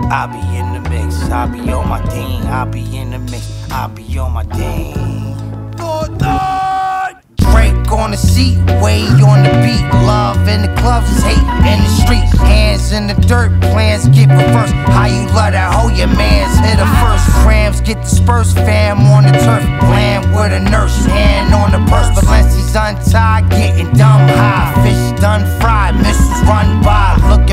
I be in the mix, I be on my thing. I be in the mix, I be on my thing. Drake on the seat, way on the beat. Love in the clubs, hate in the street. Hands in the dirt, plans get reversed. How you love that hoe, your mans hit her first. Rams get dispersed, fam on the turf. Playing with a nurse, hand on the purse. Balenci's untied, getting dumb high. Fish done fried, missiles run by. Look